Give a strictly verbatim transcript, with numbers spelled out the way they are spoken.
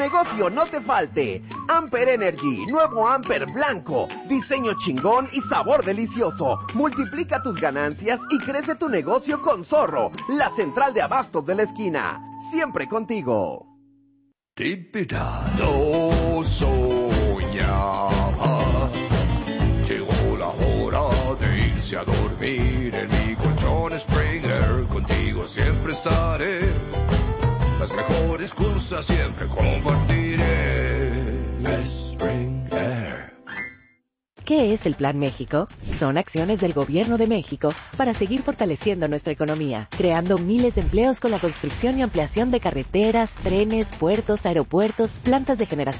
Negocio no te falte. Amper Energy, nuevo Amper blanco. Diseño chingón y sabor delicioso. Multiplica tus ganancias y crece tu negocio con Zorro, la central de abastos de la esquina. Siempre contigo. No soñaba. Llegó la hora de irse a dormir en mi colchón Springer. Contigo siempre estaré. Las mejores cosas siempre compartiré. Springer. ¿Qué es el Plan México? Son acciones del Gobierno de México para seguir fortaleciendo nuestra economía, creando miles de empleos con la construcción y ampliación de carreteras, trenes, puertos, aeropuertos, plantas de generación